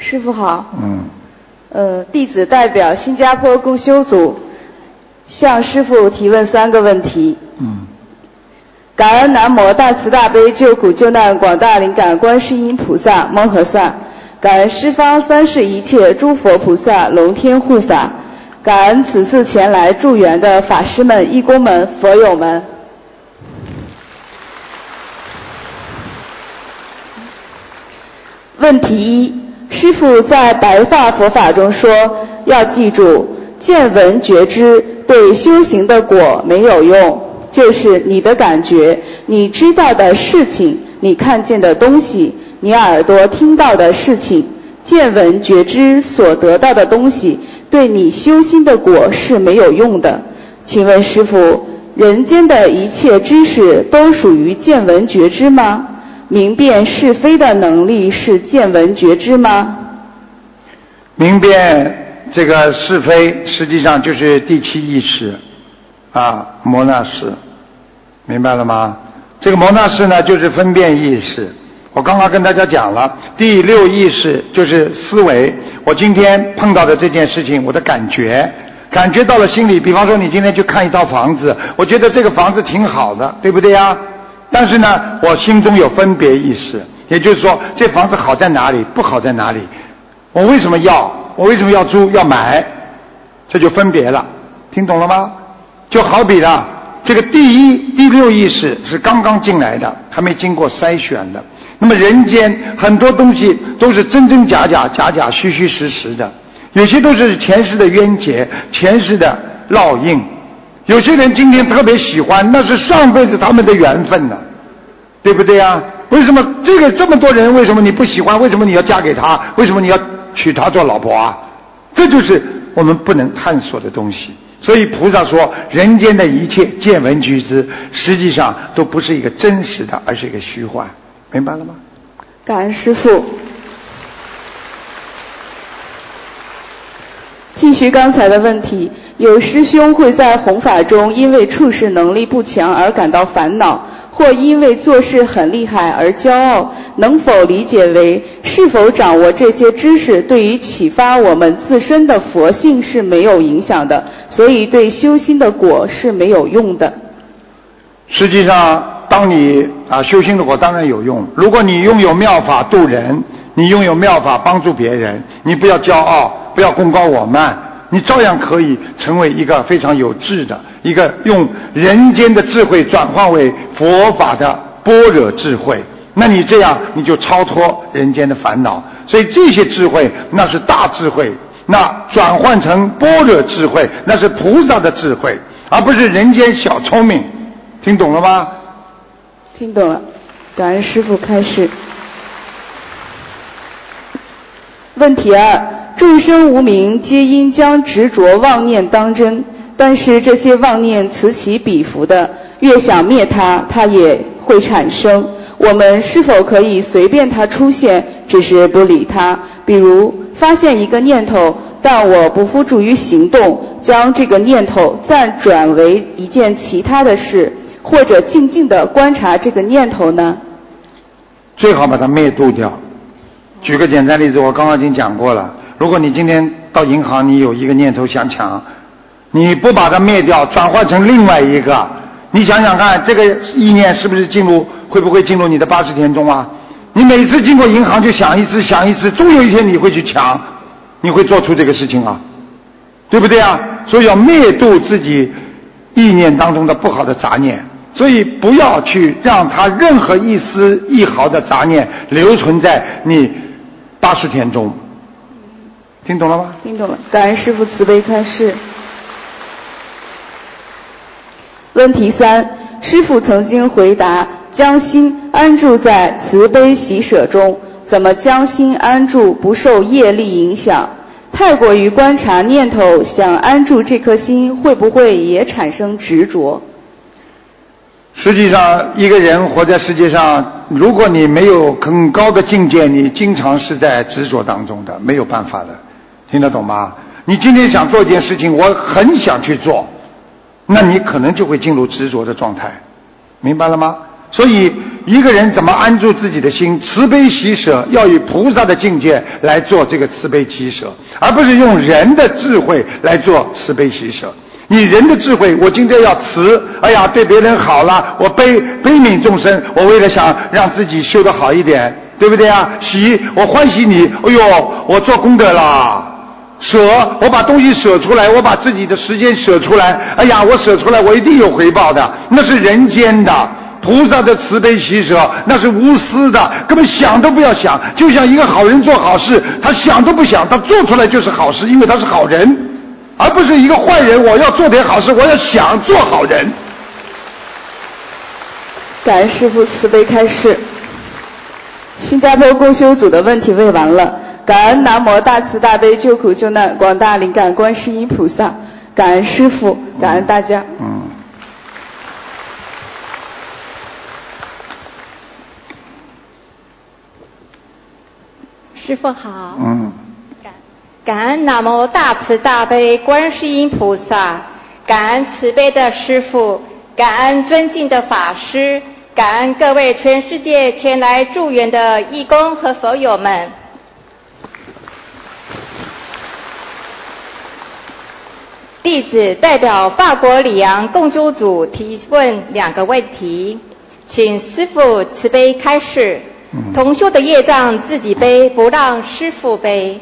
师父好。弟子代表新加坡共修组向师父提问3个问题。感恩南无大慈大悲救苦救难广大灵感观世音菩萨摩诃萨，感恩十方三世一切诸佛菩萨龙天护法，感恩此次前来助缘的法师们、义工们、佛友们。问题一，师父在白话佛法中说，要记住，见闻觉知对修行的果没有用，就是你的感觉，你知道的事情，你看见的东西，你耳朵听到的事情，见闻觉知所得到的东西，对你修心的果是没有用的。请问师父，人间的一切知识都属于见闻觉知吗？明辨是非的能力是见闻觉知吗？ 明辨这个是非，实际上就是第7意识摩那识，明白了吗？这个摩那识呢，就是分辨意识。我刚刚跟大家讲了，第6意识就是思维。我今天碰到的这件事情，我的感觉到了心里。比方说，你今天去看一套房子，我觉得这个房子挺好的，对不对呀？但是呢，我心中有分别意识，也就是说，这房子好在哪里，不好在哪里，我为什么要，我为什么要租要买，这就分别了，听懂了吗？就好比了，这个第6意识是刚刚进来的，还没经过筛选的。那么人间很多东西都是真真假假、假假虚虚实实的，有些都是前世的冤结、前世的烙印。有些人今天特别喜欢，那是上辈子他们的缘分呢，对不对啊？为什么这么多人，为什么你不喜欢？为什么你要嫁给他？为什么你要娶她做老婆啊？这就是我们不能探索的东西。所以菩萨说，人间的一切见闻觉知，实际上都不是一个真实的，而是一个虚幻，明白了吗？ 感恩师父。继续刚才的问题，有师兄会在弘法中因为处事能力不强而感到烦恼，或因为做事很厉害而骄傲，能否理解为是否掌握这些知识对于启发我们自身的佛性是没有影响的，所以对修心的果是没有用的？ 实际上当你修心的果当然有用，如果你拥有妙法度人，你拥有妙法帮助别人，你不要骄傲，不要功高我慢，你照样可以成为一个非常有智的，一个用人间的智慧转化为佛法的般若智慧，那你这样你就超脱人间的烦恼。所以这些智慧那是大智慧，那转换成般若智慧那是菩萨的智慧，而不是人间小聪明，听懂了吗？ 听懂了，感恩师父开示。问题2，众生无明皆因将执着妄念当真，但是这些妄念此起彼伏的，越想灭它，它也会产生。我们是否可以随便它出现，只是不理它？比如发现一个念头，但我不付诸于行动，将这个念头暂转为一件其他的事，或者静静地观察这个念头呢？ 最好把它灭度掉。举个简单例子，我刚刚已经讲过了，如果你今天到银行，你有一个念头想抢，你不把它灭掉，转换成另外一个，你想想看，这个意念是不是会不会进入你的80田中啊？你每次经过银行就想一次，终有一天你会去抢，你会做出这个事情啊，对不对啊？所以要灭度自己意念当中的不好的杂念，所以不要去让它任何一丝一毫的杂念留存在你80田中，听懂了吗？ 听懂了，感恩师父慈悲开示。问题3，师父曾经回答，将心安住在慈悲喜舍中，怎么将心安住不受业力影响？太过于观察念头，想安住这颗心，会不会也产生执着？ 实际上一个人活在世界上，如果你没有很高的境界，你经常是在执着当中的，没有办法的，听得懂吗？你今天想做一件事情，我很想去做，那你可能就会进入执着的状态，明白了吗？所以一个人怎么安住自己的心，慈悲喜舍，要以菩萨的境界来做这个慈悲喜舍，而不是用人的智慧来做慈悲喜舍。你人的智慧，我今天要慈，哎呀，对别人好了，我悲悯众生，我为了想让自己修得好一点，对不对啊？喜，我欢喜你，哎呦，我做功德啦。舍，我把东西舍出来，我把自己的时间舍出来，哎呀，我舍出来，我一定有回报的，那是人间的。菩萨的慈悲喜舍，那是无私的，根本想都不要想。就像一个好人做好事，他想都不想，他做出来就是好事，因为他是好人。而不是一个坏人，我要做点好事，我要想做好人。 感恩师父慈悲开示。新加坡共修组的问题问完了，感恩南无大慈大悲救苦救难广大灵感观世音菩萨，感恩师父，感恩大家。 师父好。感恩南无大慈大悲观世音菩萨，感恩慈悲的师父，感恩尊敬的法师，感恩各位全世界前来助缘的义工和佛友们。弟子代表法国里昂共修组提问2个问题，请师父慈悲开示。同修的业障自己背，不让师父背。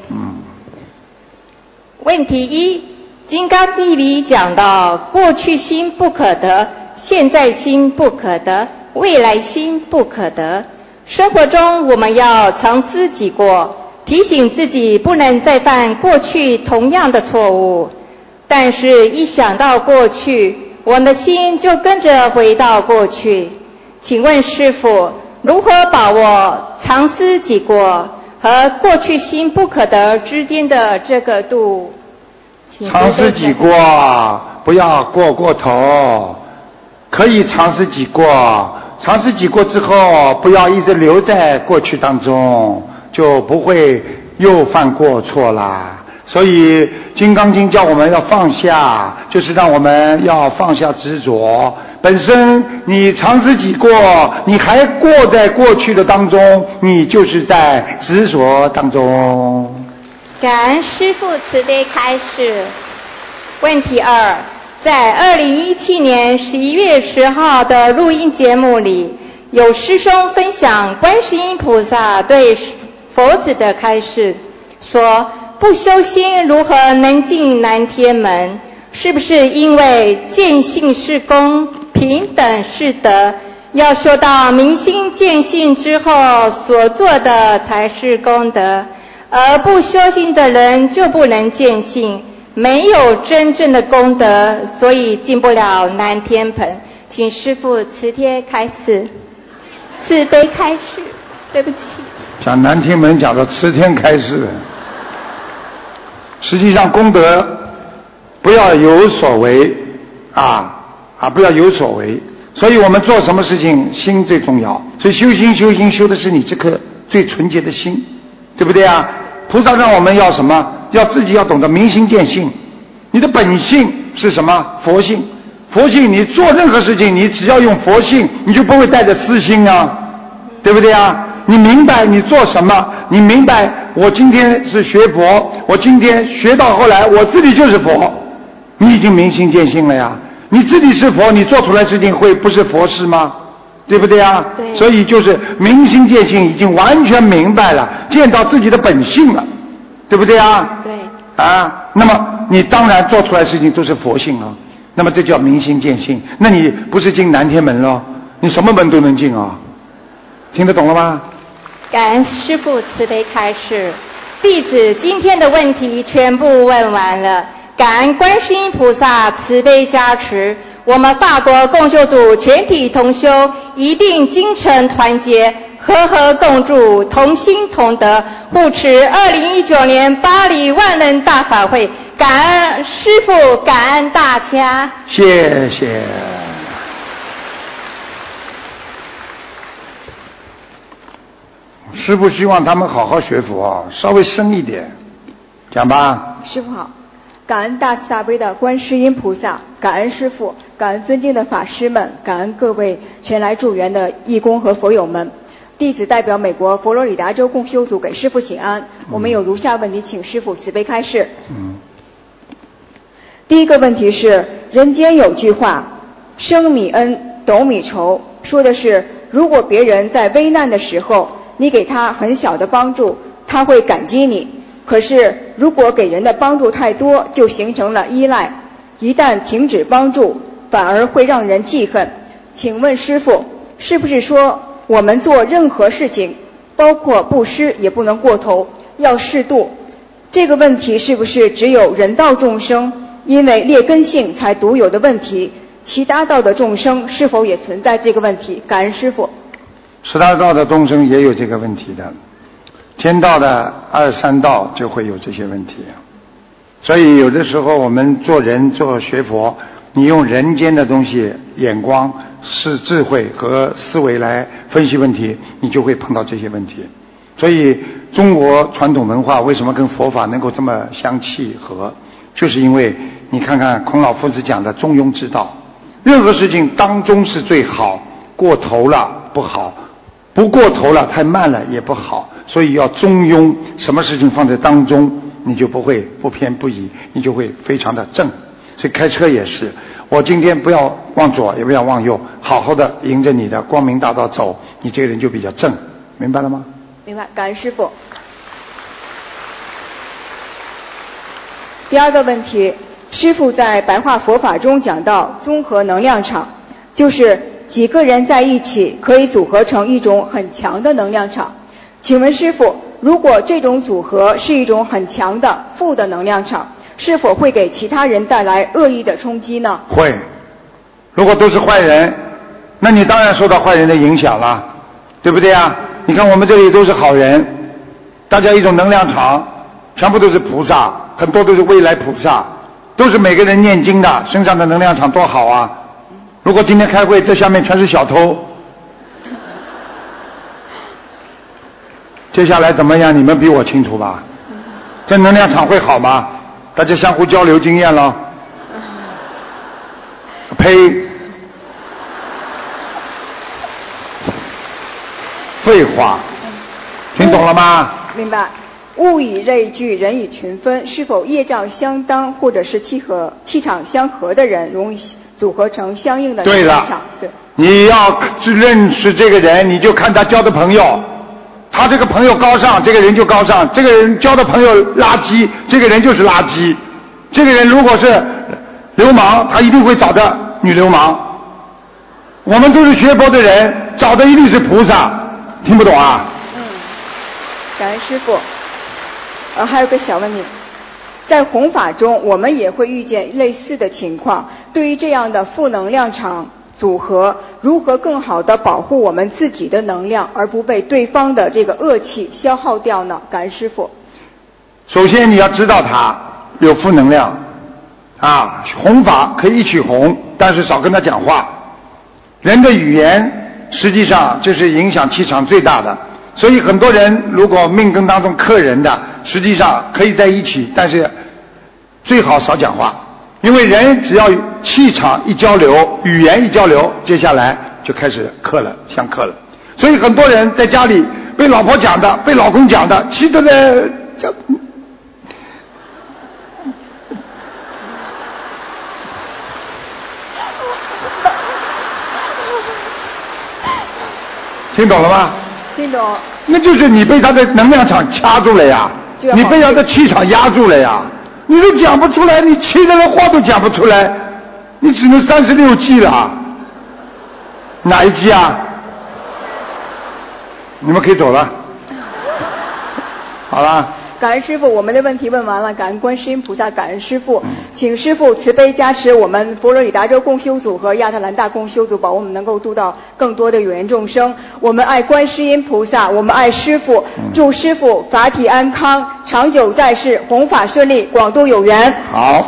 问题1，金刚地里讲到，过去心不可得，现在心不可得，未来心不可得。生活中我们要常思己过，提醒自己不能再犯过去同样的错误。但是一想到过去，我们的心就跟着回到过去。请问师父，如何把握常思己过和过去心不可得之间的这个度？ 常思己过，不要过头，可以常思己过，常思己过之后，不要一直留在过去当中，就不会又犯过错啦。所以《金刚经》叫我们要放下，就是让我们要放下执着。本身你常思己过，你还过在过去的当中，你就是在执着当中。 感恩师父慈悲开示。问题2，在2017年11月10号的录音节目里，有师兄分享观世音菩萨对佛子的开示，说不修心如何能进南天门？是不是因为见性是功，平等是德，要修到明心见性之后所做的才是功德，而不修心的人就不能见性，没有真正的功德，所以进不了南天门。请师父慈悲开示，慈悲开示。对不起， 讲南天门讲到慈天开示，实际上功德不要有所为不要有所为。所以我们做什么事情心最重要，所以修心修的是你这颗最纯洁的心，对不对啊？菩萨让我们要什么？要自己要懂得明心见性。你的本性是什么？佛性。佛性你做任何事情，你只要用佛性，你就不会带着私心啊，对不对啊？你明白你做什么，你明白我今天是学佛，我今天学到后来我自己就是佛，你已经明心见性了呀。你自己是佛，你做出来事情会不是佛事吗？对不对啊？ 对。 所以就是明心见性，已经完全明白了，见到自己的本性了，对不对啊？ 对。 那么你当然做出来事情都是佛性啊，那么这叫明心见性。那你不是进南天门了，你什么门都能进啊。听得懂了吗？ 感恩师父慈悲开示，弟子今天的问题全部问完了。感恩观世音菩萨慈悲加持，我们法国共修组全体同修一定精诚团结，和和共筑，同心同德，护持2019年巴黎万人大法会。感恩师父，感恩大家。 谢谢。师父希望他们好好学佛，稍微深一点，讲吧。 师父好， 感恩大慈大悲的观世音菩萨，感恩师父，感恩尊敬的法师们，感恩各位前来助缘的义工和佛友们。弟子代表美国佛罗里达州共修组给师父请安。我们有如下问题，请师父慈悲开示。第一个问题是，人间有句话，升米恩，斗米仇，说的是如果别人在危难的时候，你给他很小的帮助，他会感激你。可是如果给人的帮助太多，就形成了依赖，一旦停止帮助，反而会让人记恨。请问师父，是不是说我们做任何事情，包括布施也不能过头，要适度？这个问题是不是只有人道众生因为劣根性才独有的问题？其他道的众生是否也存在这个问题？感恩师父。 其他道的众生也有这个问题的，天道的2、3道就会有这些问题。所以有的时候我们做人做学佛，你用人间的东西眼光是智慧和思维来分析问题，你就会碰到这些问题。所以中国传统文化为什么跟佛法能够这么相契合，就是因为你看看孔老夫子讲的中庸之道，任何事情当中是最好，过头了不好，不过头了太慢了也不好，所以要中庸，什么事情放在当中，你就不会不偏不倚，你就会非常的正。所以开车也是，我今天不要往左也不要往右，好好的迎着你的光明大道走，你这个人就比较正，明白了吗？ 明白，感恩师父。第二个问题，师父在白话佛法中讲到综合能量场，就是几个人在一起可以组合成一种很强的能量场。请问师父，如果这种组合是一种很强的负的能量场，是否会给其他人带来恶意的冲击呢？ 会。如果都是坏人，那你当然受到坏人的影响了，对不对啊？你看我们这里都是好人，大家一种能量场，全部都是菩萨，很多都是未来菩萨，都是每个人念经的，身上的能量场多好啊！如果今天开会，这下面全是小偷，接下来怎么样？你们比我清楚吧？这能量场会好吗？大家相互交流经验了。呸！废话，听懂了吗？ 明白。物以类聚，人以群分，是否业障相当或者是气场相合的人，容易组合成相应的能量场？对。 你要去认识这个人，你就看他交的朋友。他这个朋友高尚，这个人就高尚；这个人交的朋友垃圾，这个人就是垃圾。这个人如果是流氓，他一定会找的女流氓。我们都是学佛的人，找的一定是菩萨。听不懂啊？ 感恩师父。还有个小问题，在弘法中我们也会遇见类似的情况，对于这样的负能量场组合，如何更好的保护我们自己的能量，而不被对方的这个恶气消耗掉呢？感恩师父。 首先你要知道他有负能量啊，弘法可以一起弘，但是少跟他讲话。人的语言实际上就是影响气场最大的，所以很多人如果命根当中克人的，实际上可以在一起，但是最好少讲话，因为人只要气场一交流，语言一交流，接下来就开始克了，相克了。所以很多人在家里被老婆讲的，被老公讲的，气得呢听懂了吗？ 听懂。 那就是你被他的能量场掐住了呀，你被他的气场压住了呀，你都讲不出来，你气的人话都讲不出来，你只能36计了。哪一计啊？你们可以走了。好了。 感恩师父，我们的问题问完了，感恩观世音菩萨，感恩师父，请师父慈悲加持我们佛罗里达州共修组和亚特兰大共修组，保我们能够度到更多的有缘众生。我们爱观世音菩萨，我们爱师父，祝师父法体安康，长久在世，弘法顺利，广度有缘。 好。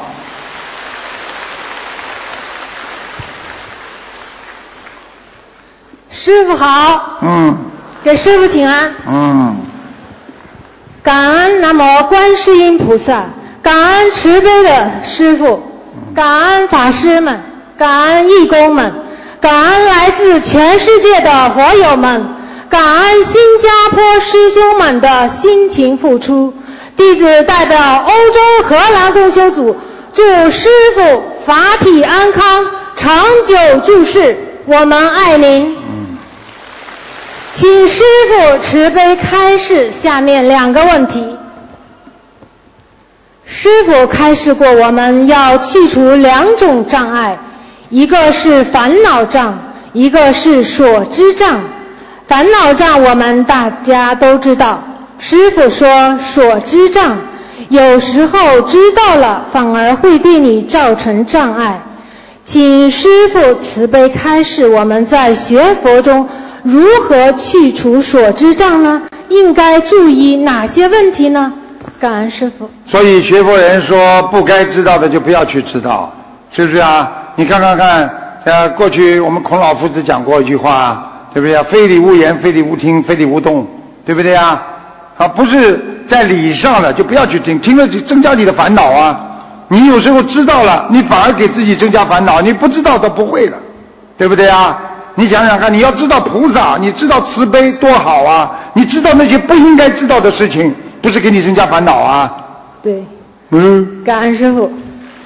师父好。给师父请安。感恩南无观世音菩萨， 感恩慈悲的师父，感恩法师们，感恩义工们，感恩来自全世界的佛友们，感恩新加坡师兄们的辛勤付出。弟子代表欧洲荷兰共修组祝师父法体安康，长久住世，我们爱您。请师父慈悲开示下面2个问题。师父开示过我们要去除2种障碍，一个是烦恼障，一个是所知障。烦恼障我们大家都知道，师父说所知障有时候知道了反而会对你造成障碍，请师父慈悲开示我们在学佛中如何去除所知障呢？应该注意哪些问题呢？感恩师父。 所以学佛人说不该知道的就不要去知道，是不是啊？你看过去我们孔老夫子讲过一句话，对不对啊？非礼勿言，非礼勿听，非礼勿动，对不对啊？不是在理上了就不要去听，听了就增加你的烦恼啊。你有时候知道了，你反而给自己增加烦恼，你不知道都不会了，对不对啊？你想想看，你要知道菩萨，你知道慈悲多好啊，你知道那些不应该知道的事情，不是给你增加烦恼啊？ 对，感恩师父。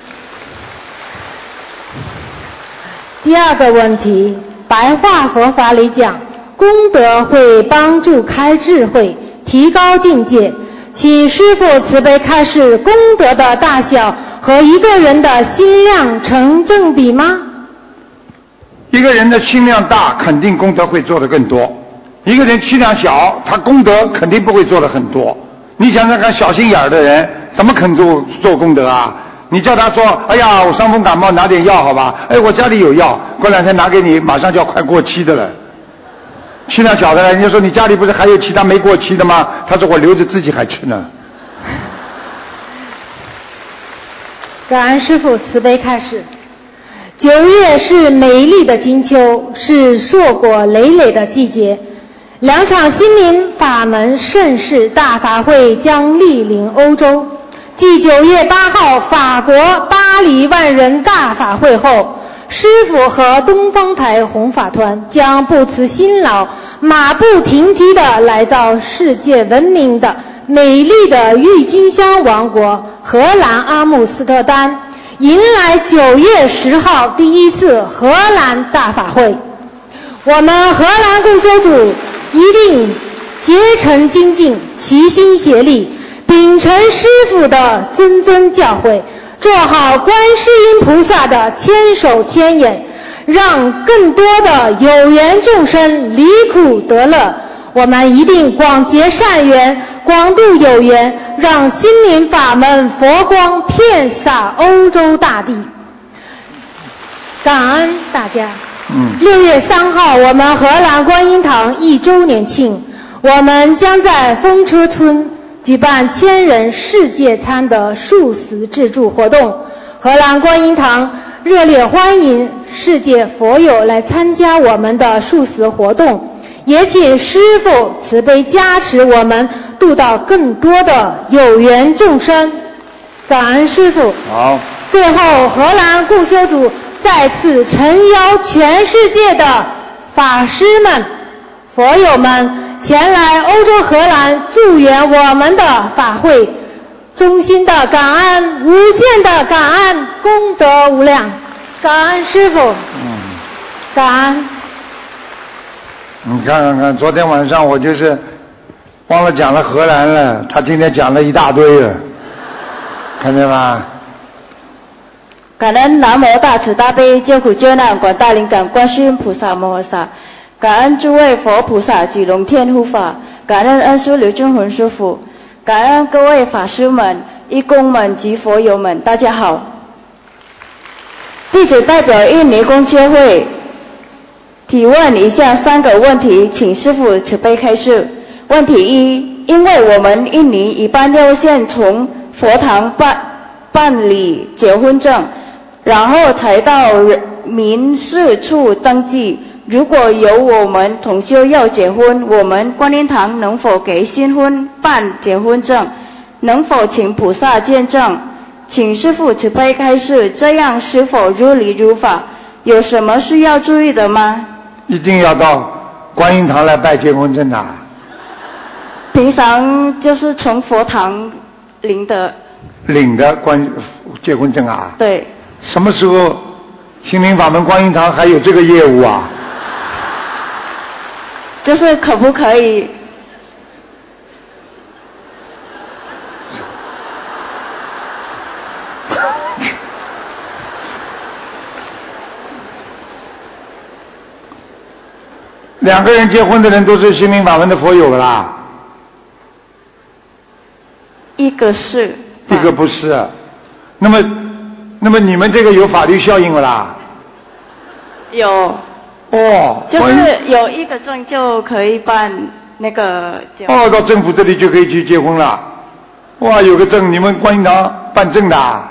第2个问题，白话佛法里讲，功德会帮助开智慧，提高境界，请师父慈悲开示功德的大小和一个人的心量成正比吗？ 一个人的心量大，肯定功德会做得更多；一个人气量小，他功德肯定不会做得很多。你想想看，小心眼的人怎么肯做功德啊？你叫他说，哎呀，我伤风感冒拿点药好吧？哎，我家里有药，过2天拿给你，马上就要快过期的了。气量小的人，人家说你家里不是还有其他没过期的吗？他说我留着自己还吃呢。 感恩师父慈悲开示。9月是美丽的金秋，是硕果累累的季节。2场心灵法门盛世大法会将莅临欧洲。继9月8号法国巴黎万人大法会后，师父和东方台弘法团将不辞辛劳，马不停蹄地来到世界闻名的美丽的郁金香王国荷兰阿姆斯特丹，迎来9月10号第1次荷兰大法会。我们荷兰共修组一定竭诚精进，齐心协力，秉承师父的谆谆教诲，做好观世音菩萨的千手千眼，让更多的有缘众生离苦得乐。我们一定广结善缘，广度有缘，让心灵法门佛光遍洒欧洲大地。感恩大家。6月3号我们荷兰观音堂1周年庆，我们将在风车村举办1000人世界餐的素食自助活动。荷兰观音堂热烈欢迎世界佛友来参加我们的素食活动，也请师父慈悲加持我们度到更多的有缘众生。感恩师父。 好。 最后，荷兰共修组再次诚邀全世界的法师们、佛友们前来欧洲荷兰助缘我们的法会，衷心的感恩，无限的感恩，功德无量。感恩师父。感恩。 你看，昨天晚上我就是忘了讲了荷兰了，他今天讲了一大堆了，看见吗？ 感恩南无大慈大悲救苦救难广大灵感观世音菩萨摩诃萨，感恩诸位佛菩萨及龙天护法，感恩恩师刘俊宏师父，感恩各位法师们、义工们及佛友们，大家好。弟子代表印尼公教会提问以下3个问题，请师父慈悲开示。问题1，因为我们印尼一般要先从佛堂办理结婚证，然后才到民事处登记。如果有我们同修要结婚，我们观音堂能否给新婚办结婚证？能否请菩萨见证？ 请师父慈悲开示，这样是否如理如法？有什么需要注意的吗？ 一定要到观音堂来拜结婚证啊！ 平常就是从佛堂领的结婚证啊？ 对。 什么时候心灵法门观音堂还有这个业务啊？ 就是可不可以？ 两个人结婚的人都是心灵法门的佛友啦。 一个是， 一个不是。那么你们这个有法律效应了啦？ 有。 哦。 就是有一个证就可以办那个。 哦，到政府这里就可以去结婚了。哇，有个证，你们观音堂办证的啊？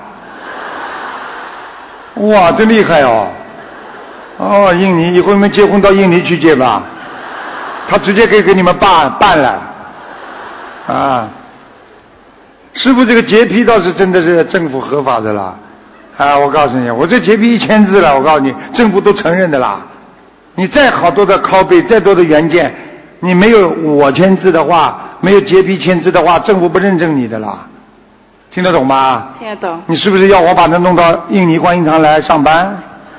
哇，真厉害哦！哦，印尼以后你们结婚到印尼去结吧，他直接可以给你们办了。啊，师父这个洁癖倒是真的是政府合法的啦。啊，我告诉你，我这洁癖1000字了，我告诉你，政府都承认的啦。你再好多的拷贝，再多的原件，你没有5000字的话，没有洁癖1000字的话，政府不认证你的啦。听得懂吗？ 听得懂。 你是不是要我把它弄到印尼观音堂来上班？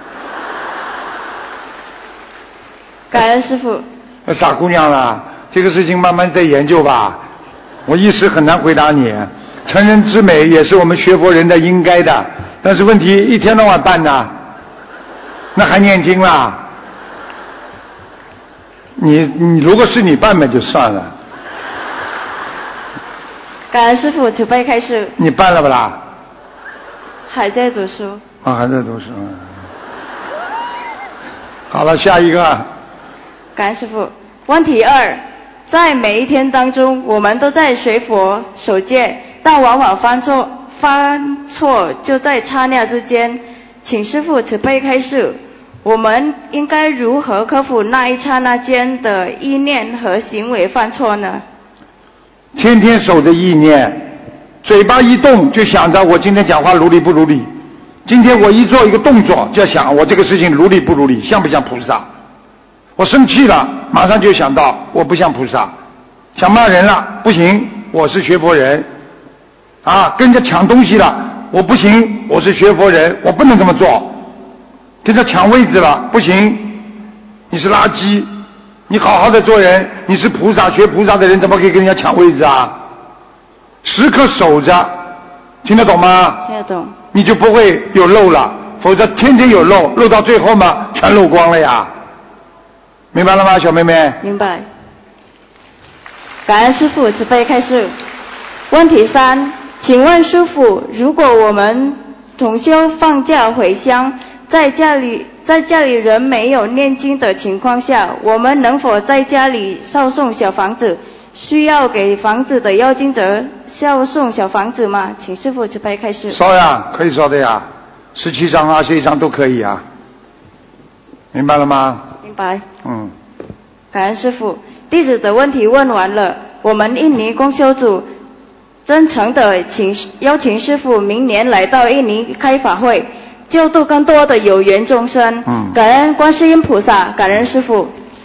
感恩师父。 傻姑娘了，这个事情慢慢再研究吧。我一时很难回答你。成人之美也是我们学佛人的应该的，但是问题一天到晚办呢，那还念经啦？你如果是你办嘛就算了。 感恩师父慈悲开示。 你办了不啦？ 还在读书。 啊，还在读书。好了，下一个。 感恩师父。问题2，在每一天当中，我们都在学佛守戒，但往往犯错就在刹那之间。请师父慈悲开示，我们应该如何克服那一刹那间的意念和行为犯错呢？ 天天守着意念，嘴巴一动就想着我今天讲话如理不如理，今天我一做一个动作就要想我这个事情如理不如理，像不像菩萨？我生气了马上就想到我不像菩萨，想骂人了不行，我是学佛人啊，跟人家抢东西了我不行，我是学佛人，我不能这么做。跟他抢位置了不行，你是垃圾，你好好的做人，你是菩萨学菩萨的人，怎么可以跟人家抢位置啊？时刻守着，听得懂吗？ 听得懂。 你就不会有漏了，否则天天有漏，漏到最后嘛全漏光了呀。明白了吗，小妹妹？ 明白。感恩师父慈悲开示。问题3，请问师父，如果我们同修放假回乡，在家里人没有念经的情况下，我们能否在家里烧送小房子？需要给房子的要经者烧送小房子吗？请师父慈悲开示。 烧呀，可以烧的呀，17张21张都可以啊。明白了吗？ 明白。感恩师父，弟子的问题问完了，我们印尼共修组真诚的邀请师父明年来到印尼开法会，救度更多的有缘众生。感恩观世音菩萨，感恩师父。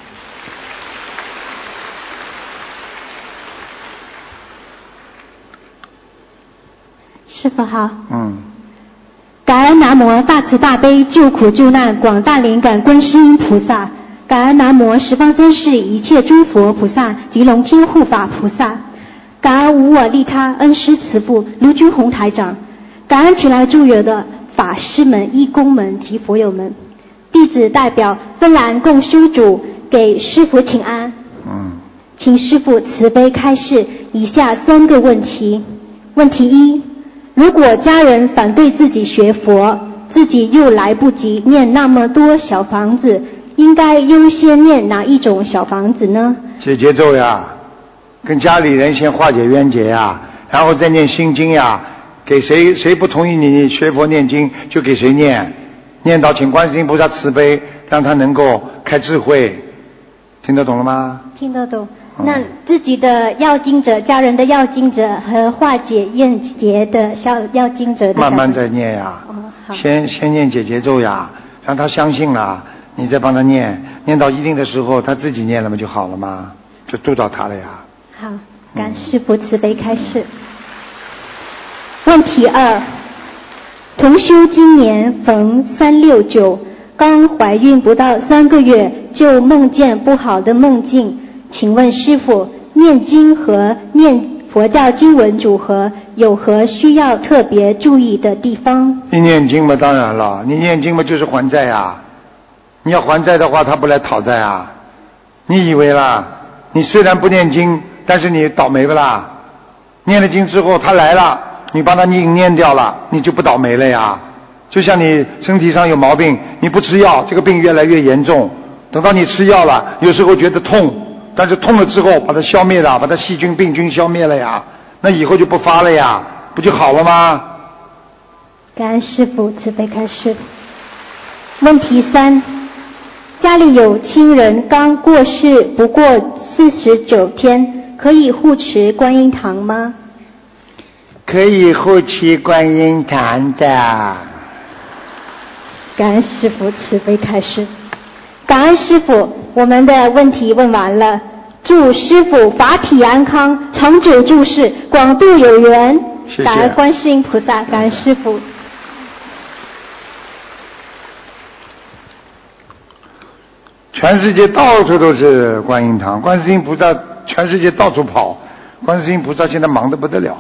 师父好。感恩南无大慈大悲救苦救难广大灵感观世音菩萨，感恩南无十方三世一切诸佛菩萨及龙天护法菩萨，感恩无我利他恩师慈父卢军宏台长，感恩前来助缘的法师们、义工们及佛友们。弟子代表芬兰共修组给师父请安。请师父慈悲开示以下3个问题。问题1，如果家人反对自己学佛，自己又来不及念那么多小房子，应该优先念哪一种小房子呢？ 解结咒呀，跟家里人先化解冤结呀，然后再念心经呀，给谁不同意你学佛念经就给谁念，念到请观世音菩萨慈悲，让他能够开智慧。听得懂了吗？ 听得懂。 那自己的要经者、家人的要经者和化解怨结的要经者的慢慢再念呀。先念解结咒呀，让他相信了，你再帮他念到一定的时候，他自己念了嘛就好了嘛，就度到他了呀。 好，感师父慈悲开示。问题2，同修今年逢369，刚怀孕不到3个月就梦见不好的梦境，请问师父，念经和念佛教经文组合有何需要特别注意的地方？ 你念经嘛，当然了，你念经嘛就是还债呀。你要还债的话，他不来讨债啊。你以为啦？你虽然不念经，但是你倒霉不啦？念了经之后，他来了，你帮他念掉了，你就不倒霉了呀。就像你身体上有毛病，你不吃药，这个病越来越严重。等到你吃药了，有时候觉得痛，但是痛了之后把它消灭了，把它细菌病菌消灭了呀，那以后就不发了呀，不就好了吗？ 感恩师父慈悲开示。问题3，家里有亲人刚过世不过49天，可以护持观音堂吗？ 可以护持观音堂的。 感恩师父慈悲开示。感恩师父，我们的问题问完了。祝师父法体安康，长久住世，广度有缘。 谢谢。 感恩观世音菩萨，感恩师父。 全世界到处都是观音堂，观世音菩萨全世界到处跑，观世音菩萨现在忙得不得了。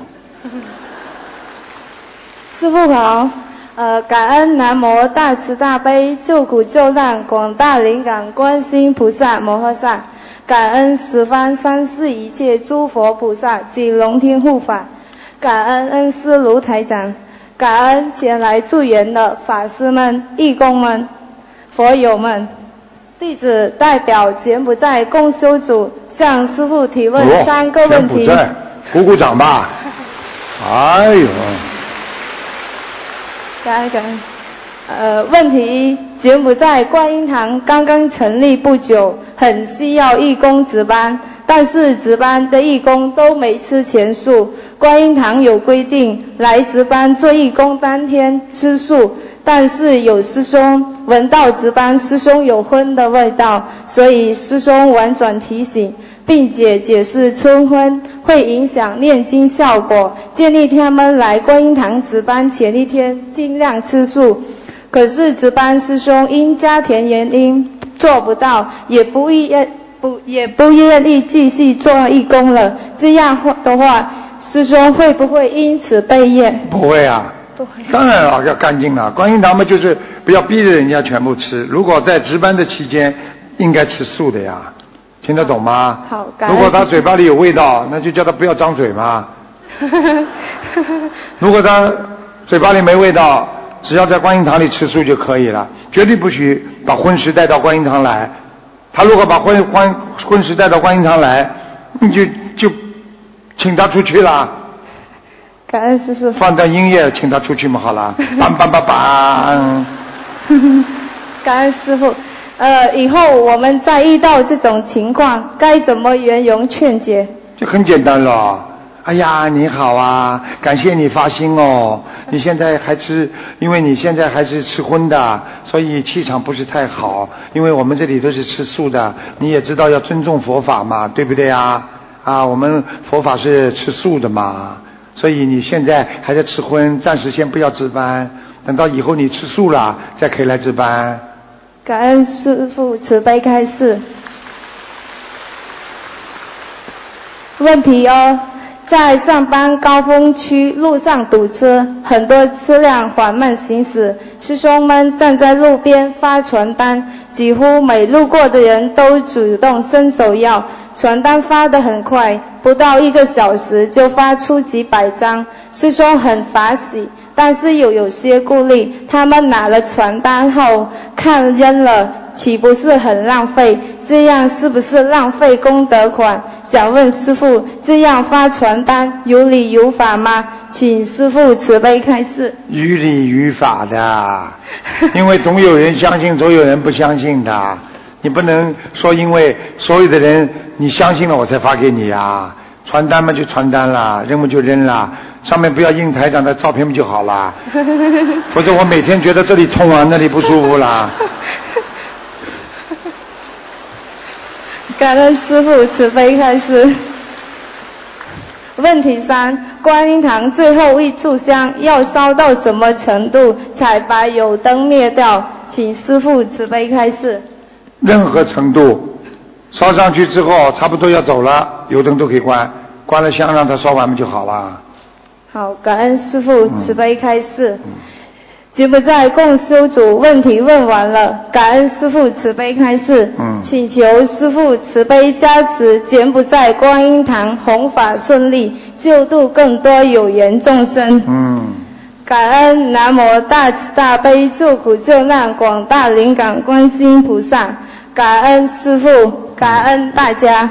师父好，感恩南无大慈大悲救苦救难广大灵感观世音菩萨摩诃萨，感恩十方三世一切诸佛菩萨及龙天护法，感恩恩师卢台长，感恩前来助缘的法师们、义工们、佛友们。弟子代表柬埔寨共修组向师父提问3个问题。 柬埔寨，鼓鼓掌吧。哎呦。 感恩。问题1，柬埔寨观音堂刚刚成立不久，很需要义工值班，但是值班的义工都没吃全素。观音堂有规定，来值班做义工当天吃素，但是有师兄闻到值班师兄有荤的味道，所以师兄婉转提醒，并且解释春荤会影响念经效果，建议他们来观音堂值班前一天尽量吃素。可是值班师兄因家庭原因做不到，也不愿意继续做义工了。这样的话，师兄会不会因此被业？ 不会啊， 不会。 当然了，要干净了。观音堂嘛，就是不要逼着人家全部吃。如果在值班的期间，应该吃素的呀，听得懂吗？ 好，感恩。 如果他嘴巴里有味道，那就叫他不要张嘴嘛。如果他嘴巴里没味道，只要在观音堂里吃素就可以了，绝对不许把荤食带到观音堂来。他如果把荤食带到观音堂来，你就请他出去了。 感恩师父。 放段音乐，请他出去嘛，好了。梆梆梆梆。 感恩师父。以后我们再遇到这种情况，该怎么圆融劝解？ 就很简单了。哎呀，你好啊，感谢你发心哦。你现在还吃，因为你现在还是吃荤的，所以气场不是太好。因为我们这里都是吃素的，你也知道要尊重佛法嘛，对不对啊？啊，我们佛法是吃素的嘛，所以你现在还在吃荤，暂时先不要值班，等到以后你吃素了，再可以来值班。 感恩师父慈悲开示。问题2，在上班高峰区路上堵车，很多车辆缓慢行驶，师兄们站在路边发传单，几乎每路过的人都主动伸手要，传单发得很快，不到1个小时就发出几百张，师兄很法喜，但是有些顾虑，他们拿了传单后看扔了，岂不是很浪费？这样是不是浪费功德款？想问师父，这样发传单有理有法吗？请师父慈悲开示。 于理于法的，因为总有人相信，总有人不相信的。 你不能说因为所有的人你相信了我才发给你呀。传单嘛就传单啦，扔嘛就扔啦，上面不要印台长的照片不就好啦？否则我每天觉得这里痛啊，那里不舒服啦。 感恩师父慈悲开示。问题3：观音堂最后一炷香要烧到什么程度才把油灯灭掉？请师父慈悲开示。 任何程度，烧上去之后差不多要走了，油灯都可以关，关了香让它烧完不就好了？ 好，感恩师父慈悲开示。柬埔寨共修组问题问完了，感恩师父慈悲开示。请求师父慈悲加持柬埔寨观音堂弘法顺利，救度更多有缘众生。感恩南无大慈大悲救苦救难广大灵感观世音菩萨，感恩师父，感恩大家。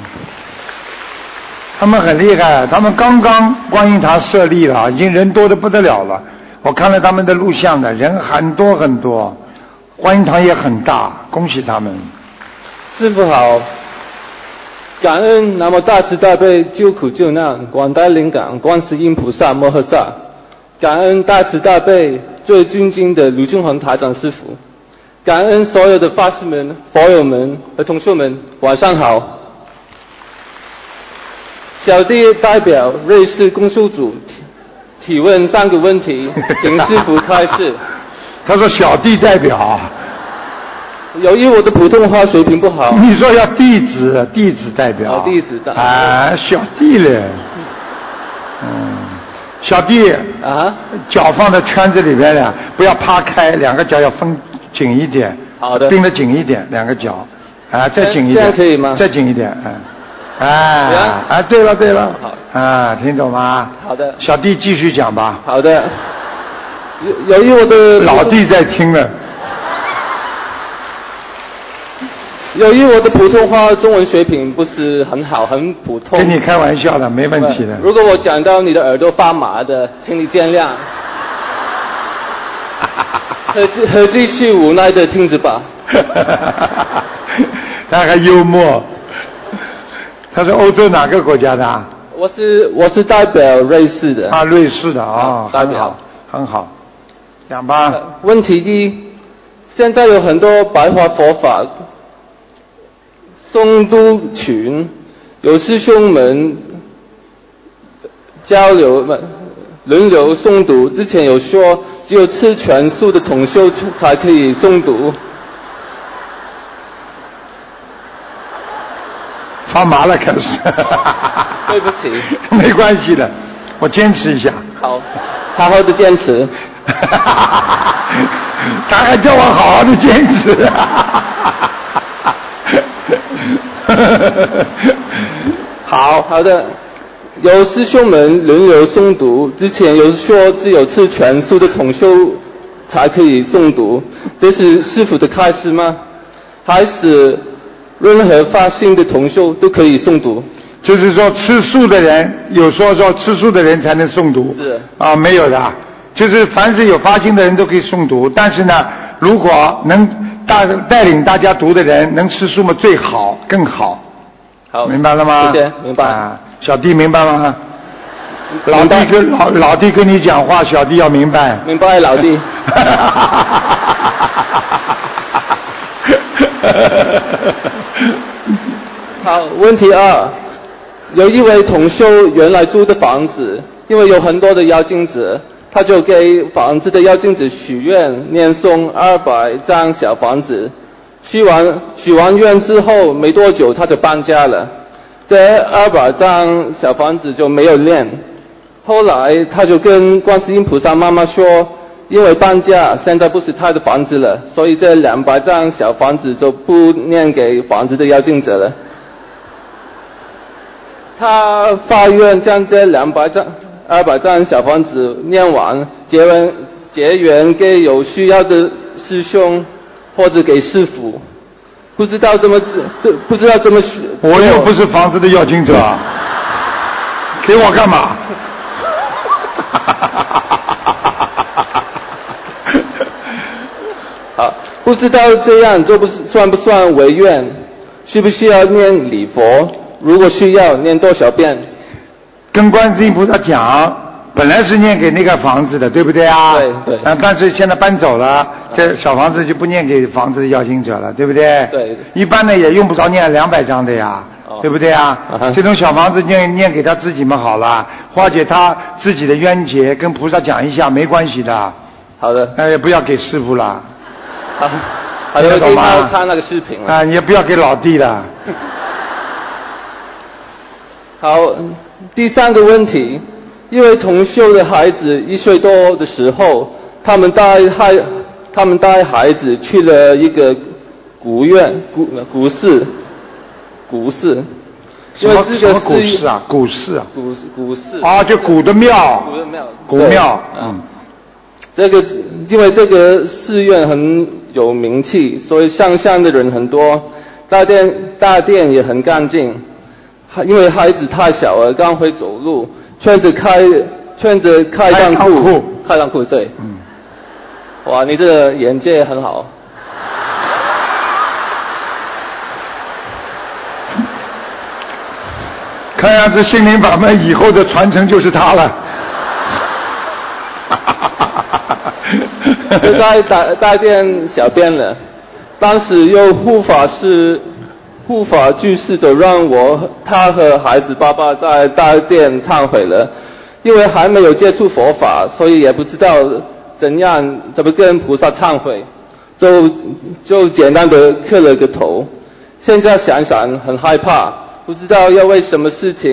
他们很厉害，他们刚刚观音堂设立了，已经人多得不得了了。我看了他们的录像的人很多很多，观音堂也很大，恭喜他们。 师父好，感恩南无大慈大悲救苦救难广大灵感观世音菩萨摩诃萨，感恩大慈大悲最尊敬的卢俊宏台长师父，感恩所有的法师们、佛友们和同学们，晚上好。小弟代表瑞士共修组提问3个问题，请师父开示。 他说小弟代表。 由于我的普通话水平不好。 你说要弟子代表。 弟子的。 小弟嘞。小弟。脚放在圈子里面了，不要趴开，两个脚要分紧一点。 好的。 并得紧一点，两个脚。再紧一点。 这样可以吗？ 再紧一点，对了，好，听懂吗？ 好的。 小弟继续讲吧。 好的。由于我的老弟在听了。 由于我的普通话中文水平不是很好，很普通。 跟你开玩笑的，没问题的。 如果我讲到你的耳朵发麻的，请你见谅。和继续无奈的听着吧。 他还幽默。他是欧洲哪个国家的？ 我是代表瑞士的。 瑞士的代表很好，讲吧。 问题1：现在有很多白话佛法诵读群，有师兄们交流轮流诵读。之前有说只有吃全素的同修才可以诵读。 发麻了开始。 对不起。 没关系的，我坚持一下。 好，好好的坚持。 他还叫我好好的坚持。 好的。有师兄们轮流诵读，之前有说只有吃全素的同修才可以诵读，这是师父的开示吗？还是任何发心的同修都可以诵读？ 就是说吃素的人，有说吃素的人才能诵读。 是。 没有的，就是凡是有发心的人都可以诵读，但是呢，如果能带领大家读的人能吃素嘛，最好更好。 好， 明白了吗？ 谢谢，明白。 小弟明白吗？老弟跟你讲话，小弟要明白。 明白，老弟。好，问题2：有一位同修原来租的房子，因为有很多的妖精子，他就给房子的妖精子许愿，念诵200张小房子。许完愿之后没多久他就搬家了，这200张小房子就没有念。后来他就跟观世音菩萨妈妈说，因为搬家现在不是他的房子了，所以这200张小房子就不念给房子的妖精者了。他发愿将这200张小房子念完，结缘给有需要的师兄或者给师父，不知道怎么我又不是房子的要经者，给我干嘛？ 好， 不知道这样算不算违愿？需不需要念礼佛？如果需要，念多少遍？ 跟观世音菩萨讲，本来是念给那个房子的，对不对啊？ 对。 但是现在搬走了，这小房子就不念给房子的要经者了，对不对？ 对。 一般呢也用不着念200张的呀，对不对啊？这种小房子念给他自己们好了，化解他自己的冤结，跟菩萨讲一下，没关系的。 好的。 也不要给师父了。 还有给他看那个视频了。 你也不要给老弟了。 好，第3个问题，因为同修的孩子1岁多的时候，他们带孩子去了一个古寺。因为这个什么古寺啊？古寺。 古寺。 就古的庙。古庙。 因为这个寺院很有名气，所以上香的人很多，大殿也很干净。因为孩子太小了，刚会走路，穿着开裆裤，对。哇，你这个眼界很好。 看样子心灵法门以后的传承就是他了。 就在大殿小便了，当时有护法居士就让他和孩子爸爸在大殿忏悔了，因为还没有接触佛法，所以也不知道怎么跟菩萨忏悔，就简单的磕了个头。现在想想很害怕，不知道要为这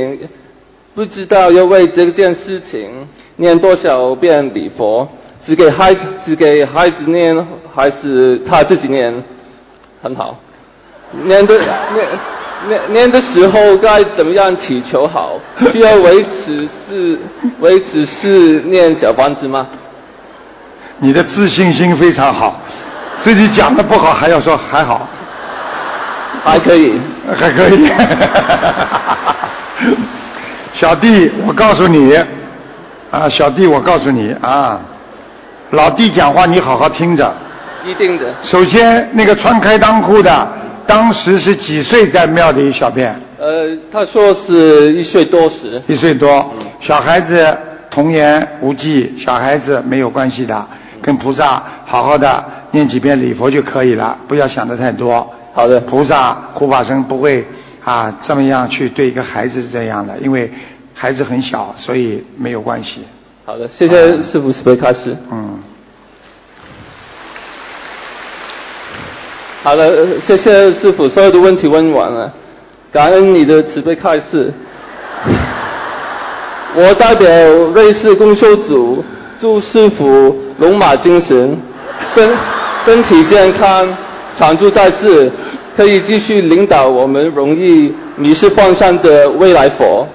件事情念多少遍礼佛，只给孩子念还是他自己念？很好。念的时候该怎么样祈求好？需要维持是念小房子吗？ 你的自信心非常好，自己讲的不好还要说还好， 还可以。 小弟，我告诉你啊，老弟讲话你好好听着。 一定的。 首先，那个穿开裆裤的，当时是几岁在庙里小便？ 他说是1岁多时。 1岁多，小孩子童言无忌，小孩子没有关系的，跟菩萨好好的念几遍礼佛就可以了，不要想得太多。 好的。 菩萨护法神不会这么样去对一个孩子是这样的，因为孩子很小，所以没有关系。 好的，谢谢师父慈悲开示。好的，谢谢师父，所有的问题问完了，感恩你的慈悲开示。我代表瑞士共修组祝师父龙马精神，身体健康，常驻在世，可以继续领导我们容易迷失方向的未来佛。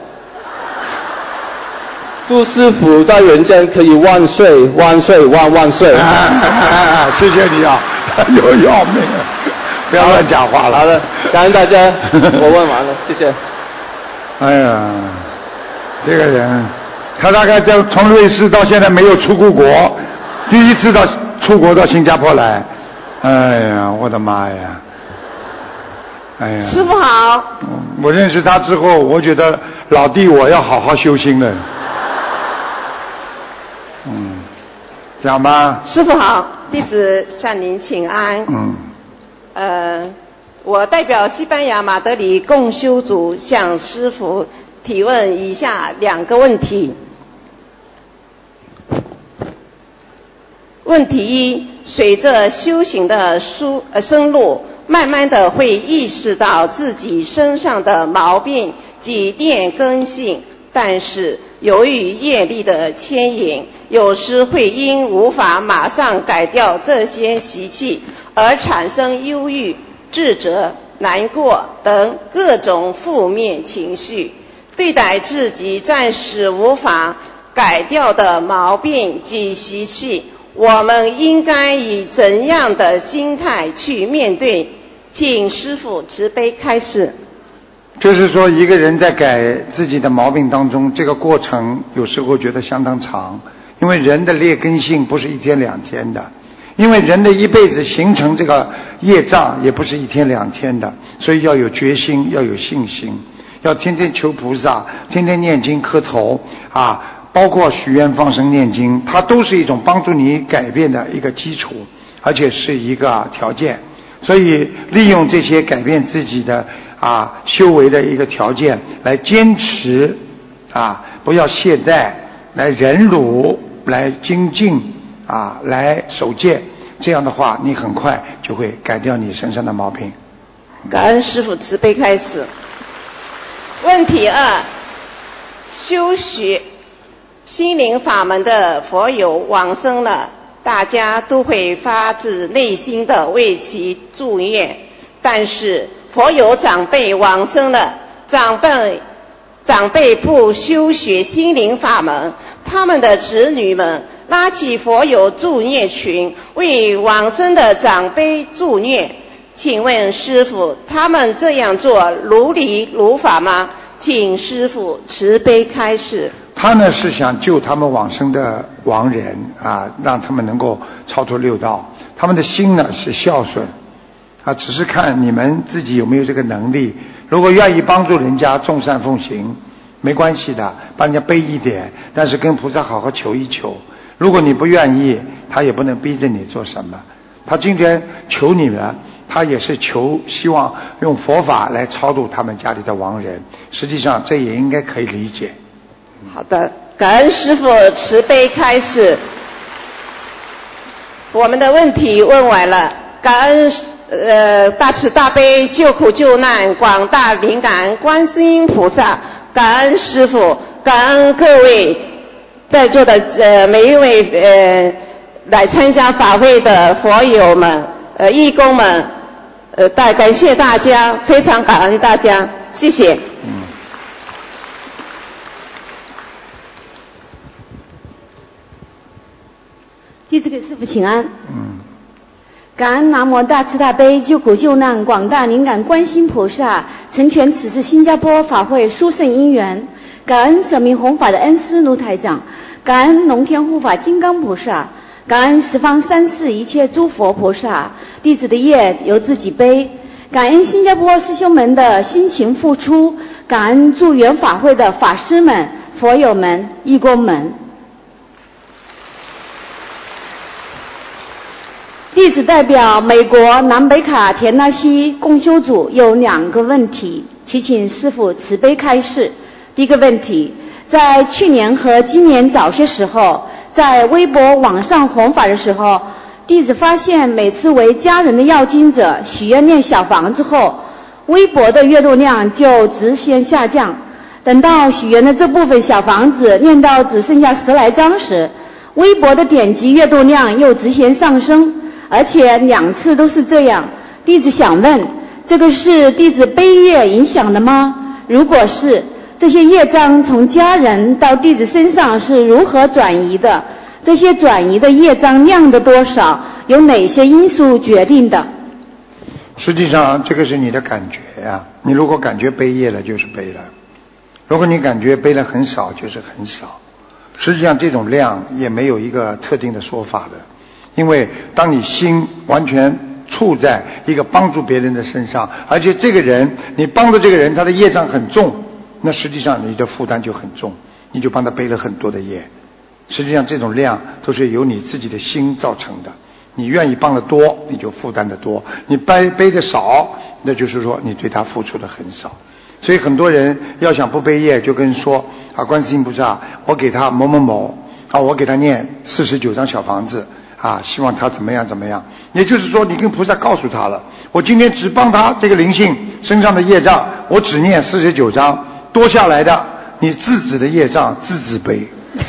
祝师父在人间可以万岁万岁万岁！ 谢谢你啊，又要命了，不要乱讲话了。 好的，感恩大家，我问完了，谢谢。 哎呀，这个人，他大概从瑞士到现在没有出过国，第一次出国到新加坡来。哎呀，我的妈呀！哎呀， 师父好。 我认识他之后，我觉得老弟我要好好修心了。讲吧。 师父好，弟子向您请安。我代表西班牙马德里共修组向师父提问以下2个问题。问题1，随着修行的深入，慢慢的会意识到自己身上的毛病及劣根性，但是由于业力的牵引，有时会因无法马上改掉这些习气而产生忧郁、自责、难过等各种负面情绪。对待自己暂时无法改掉的毛病及习气，我们应该以怎样的心态去面对？请师父慈悲开示。 就是说，一个人在改自己的毛病当中，这个过程有时候觉得相当长，因为人的劣根性不是1天2天的， 因为人的一辈子形成这个业障也不是一天两天的，所以要有决心，要有信心，要天天求菩萨，天天念经磕头啊，包括许愿放生念经，它都是一种帮助你改变的一个基础，而且是一个条件。所以利用这些改变自己的修为的一个条件来坚持不要懈怠，来忍辱，来精进来守戒，这样的话你很快就会改掉你身上的毛病。 感恩师父慈悲开示。问题二，修学心灵法门的佛友往生了，大家都会发自内心的为其祝愿，但是佛友长辈往生了，长辈不修学心灵法门，他们的子女们拉起佛友助念群，为往生的长辈助念。请问师父，他们这样做如理如法吗？请师父慈悲开示。 他呢是想救他们往生的亡人让他们能够超脱六道。他们的心呢是孝顺只是看你们自己有没有这个能力。如果愿意帮助人家众善奉行，没关系的，帮人家背一点，但是跟菩萨好好求一求。如果你不愿意，他也不能逼着你做什么。他今天求你们，他也是希望用佛法来超度他们家里的亡人，实际上这也应该可以理解。 好的，感恩师父慈悲开示。我们的问题问完了，感恩大慈大悲救苦救难广大灵感观世音菩萨，感恩师父，感恩各位在座的每一位来参加法会的佛友们义工们感谢大家，非常感恩大家，谢谢。 弟子给师父请安。感恩南无大慈大悲救苦救难广大灵感观世音菩萨成全此次新加坡法会殊胜因缘，感恩舍命弘法的恩师卢台长，感恩龙天护法金刚菩萨，感恩十方三世一切诸佛菩萨。弟子的业由自己背，感恩新加坡师兄们的辛勤付出，感恩助缘法会的法师们、佛友们、义工们。弟子代表美国南北卡田纳西共修组有2个问题，祈请师父慈悲开示。第一个问题，在去年和今年早些时候，在微博网上弘法的时候，弟子发现每次为家人的要经者许愿念小房子后，微博的阅读量就直线下降，等到许愿的这部分小房子念到只剩下10来张时，微博的点击阅读量又直线上升，而且2次都是这样。弟子想问，这个是弟子悲业影响的吗？如果是，这些业障从家人到弟子身上是如何转移的？这些转移的业障量的多少，有哪些因素决定的？ 实际上这个是你的感觉呀，你如果感觉背业了就是背了，如果你感觉背了很少就是很少。实际上这种量也没有一个特定的说法的，因为当你心完全处在一个帮助别人的身上，而且这个人你帮助这个人他的业障很重，那实际上你的负担就很重，你就帮他背了很多的业。实际上这种量都是由你自己的心造成的，你愿意帮的多你就负担的多，你背的少那就是说你对他付出的很少。所以很多人要想不背业，就跟说观世音菩萨，我给他某某某我给他念49张小房子希望他怎么样怎么样。也就是说你跟菩萨告诉他了，我今天只帮他这个灵性身上的业障，我只念49张，多下来的你自己的业障自己背。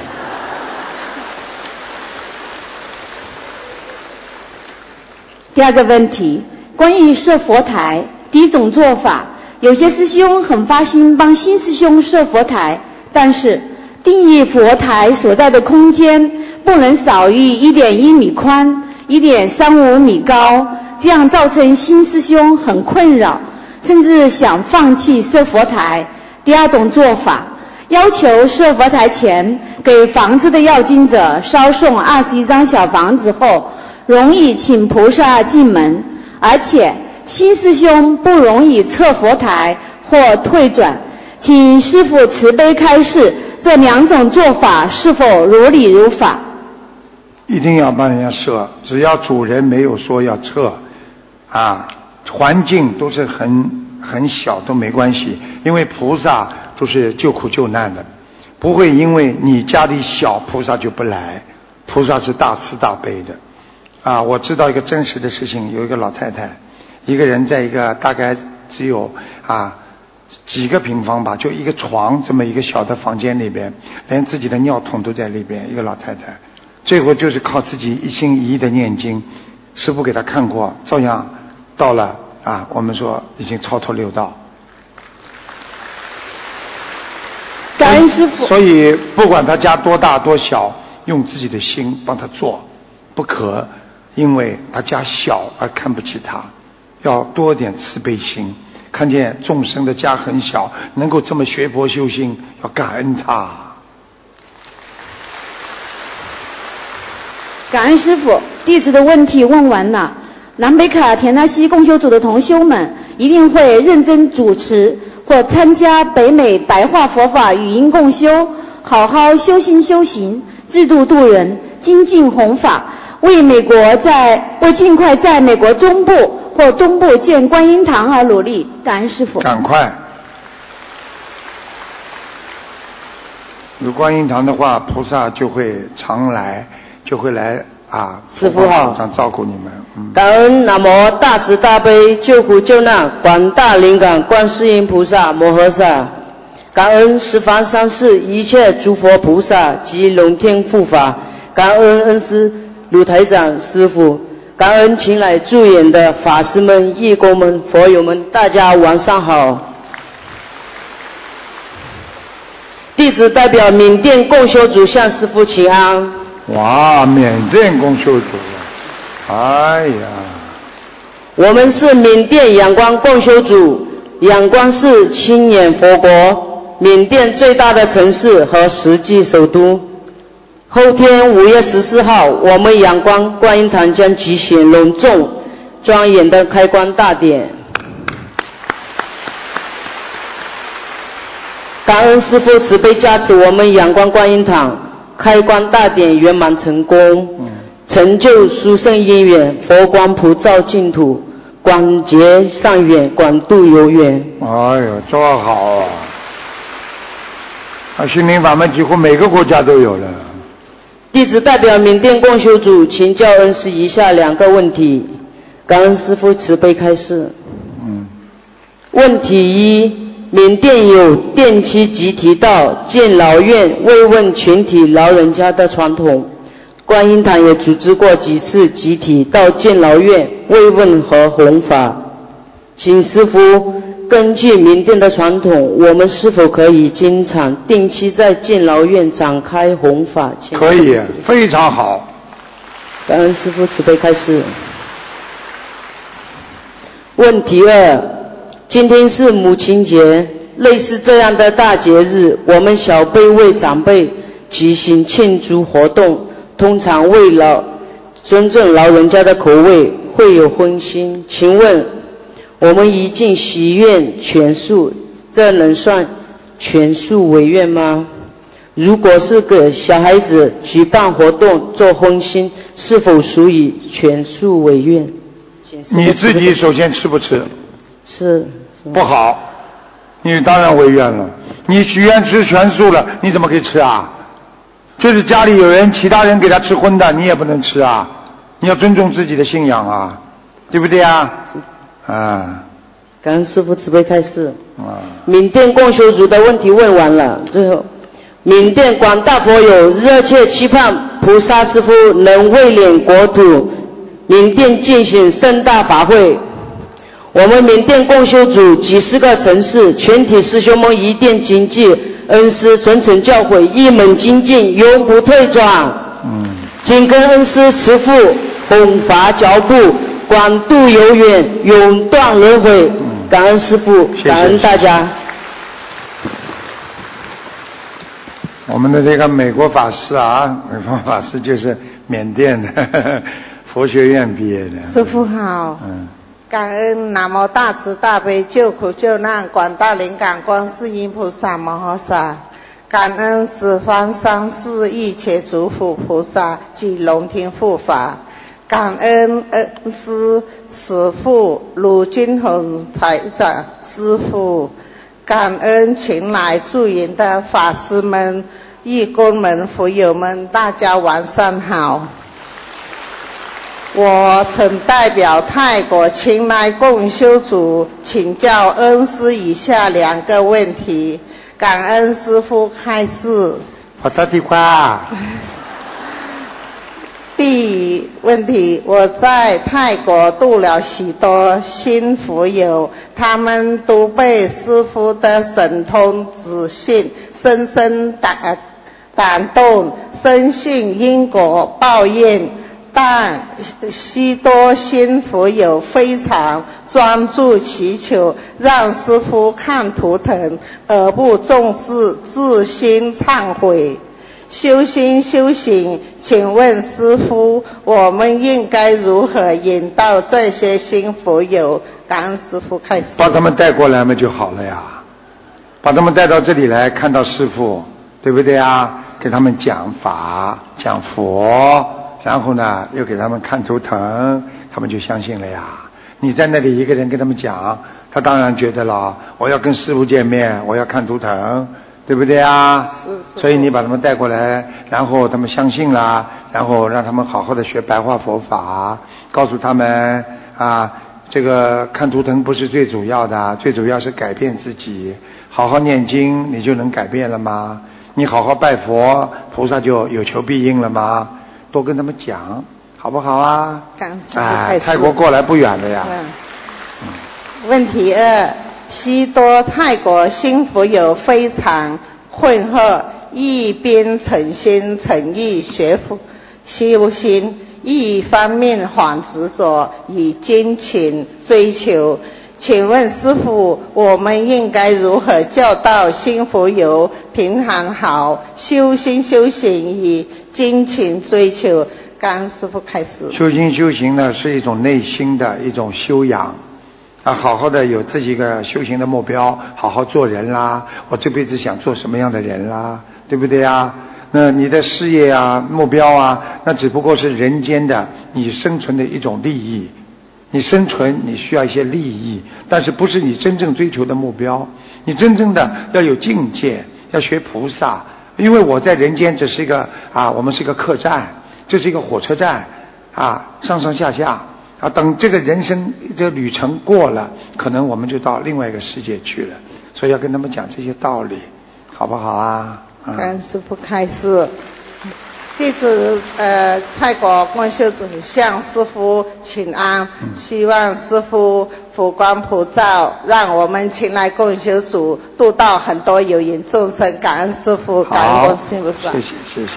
第2个问题，关于设佛台，第一种做法，有些师兄很发心帮新师兄设佛台，但是定义佛台所在的空间不能少于 1.1 米宽 1.35 米高，这样造成新师兄很困扰，甚至想放弃设佛台。第2种做法，要求设佛台前给房子的要经者烧送21张小房子后， 容易请菩萨进门，而且新师兄不容易撤佛台或退转，请师父慈悲开示，这2种做法是否如理如法？ 一定要帮人家设，只要主人没有说要撤啊，环境都是很小都没关系，因为菩萨都是救苦救难的，不会因为你家里小菩萨就不来，菩萨是大慈大悲的啊。我知道一个真实的事情，有一个老太太，一个人在一个大概只有几个平方吧，就一个床这么一个小的房间里边，连自己的尿桶都在里边，一个老太太，最后就是靠自己一心一意的念经，师父给她看过，照样到了我们说已经超脱6道。 感恩师父。 所以不管他家多大多小，用自己的心帮他做，不可因为他家小而看不起他，要多点慈悲心，看见众生的家很小，能够这么学佛修心，要感恩他。 感恩师父，弟子的问题问完了。南北卡田纳西共修组的同修们一定会认真主持或参加北美白话佛法语音共修，好好修心修行，自度度人，精进弘法，为尽快在美国中部或东部建观音堂而努力。感恩师父。 赶快，有观音堂的话，菩萨就会常来，就会来师父好， 常照顾你们。 感恩南无大慈大悲救苦救难广大灵感观世音菩萨摩诃萨，感恩十方三世一切诸佛菩萨及龙天护法，感恩恩师鲁台长师父，感恩前来助演的法师们、义工们、佛友们，大家晚上好。弟子代表缅甸共修组向师父请安。 哇，缅甸共修组，哎呀， 我们是缅甸仰光共修组，仰光是青年佛国，缅甸最大的城市和实际首都。后天5月14号，我们仰光观音堂将举行隆重庄严的开光大典。感恩师父慈悲加持，我们仰光观音堂开光大典圆满成功，成就殊胜因缘，佛光普照净土，广结善缘，广度有缘。 哎呦，多好啊！心灵法门几乎每个国家都有了。 弟子代表缅甸共修组请教恩师以下2个问题，感恩师父慈悲开示。问题1：缅甸有电梯集体到敬老院慰问全体老人家的传统，观音堂也组织过几次集体到敬老院慰问和弘法，请师父根据缅甸的传统，我们是否可以经常定期在敬老院展开弘法？ 可以，非常好。 感恩师父慈悲开示。问题2：今天是母亲节，类似这样的大节日，我们小辈为长辈举行庆祝活动，通常为了尊重老人家的口味，会有荤腥。请问我们一尽许愿全数，这能算全数违愿吗？如果是给小孩子举办活动做荤腥，是否属于全数违愿？ 你自己首先吃不吃？ 吃。 不好，你当然违愿了。你许愿吃全素了，你怎么可以吃啊？就是家里有人，其他人给他吃荤的，你也不能吃啊。你要尊重自己的信仰啊，对不对啊？ 感恩师父慈悲开示。缅甸共修组的问题问完了，最后，缅甸广大佛友热切期盼菩萨师父能为敛国土，缅甸进行盛大法会。我们缅甸共修组几十个城市，全体师兄们一定谨记恩师传承教诲，一门精进，永不退转。紧跟恩师慈父弘法脚步，广度有缘，永断轮回。感恩师父，感恩大家。 我们的这个美国法师啊，美国法师就是缅甸的佛学院毕业的。 师父好。感恩南无大慈大悲救苦救难广大灵感观世音菩萨摩诃萨，感恩十方三世一切诸佛菩萨及龙天护法，感恩师父卢军宏台长师父，感恩前来助缘的法师们、义工们、佛友们，大家晚上好。我曾代表泰国前来共修组请教恩师以下2个问题，感恩师父开示。 好的地方。 第一问题，我在泰国度了许多新佛友，他们都被师父的神通指信深深感动，深信因果报应。但许多新佛友非常专注祈求让师父看图腾，而不重视自心忏悔修心修行。请问师父，我们应该如何引导这些新佛友？感恩师父开始。 把他们带过来嘛就好了呀，把他们带到这里来看到师父，对不对啊？给他们讲法讲佛，然后呢又给他们看图腾，他们就相信了呀。你在那里一个人跟他们讲，他当然觉得了，我要跟师父见面，我要看图腾，对不对啊？所以你把他们带过来，然后他们相信了，然后让他们好好的学白话佛法，告诉他们啊，这个看图腾不是最主要的，最主要是改变自己，好好念经你就能改变了吗？你好好拜佛，菩萨就有求必应了吗？多跟他们讲好不好啊？泰国过来不远了呀。 问题2，许多泰国新佛友非常混合，一边诚心诚意学佛修心，一方面还执着以金钱追求。请问师父，我们应该如何教导新佛友平衡好修心修行与金钱追求？感恩师父开始。 修心修行呢是一种内心的一种修养啊，好好的有自己一个修行的目标，好好做人啦，我这辈子想做什么样的人啦，对不对啊？那你的事业啊目标啊，那只不过是人间的你生存的一种利益，你生存你需要一些利益，但是不是你真正追求的目标。你真正的要有境界，要学菩萨。因为我在人间只是一个我们是一个客栈，这是一个火车站上上下下等这个人生这个旅程过了，可能我们就到另外一个世界去了。所以要跟他们讲这些道理，好不好啊？ 感恩师父开示。弟子泰国共修组向师父请安，希望师父佛光普照，让我们前来共修组度到很多有缘众生。感恩师父，感恩观世音菩萨。 谢谢。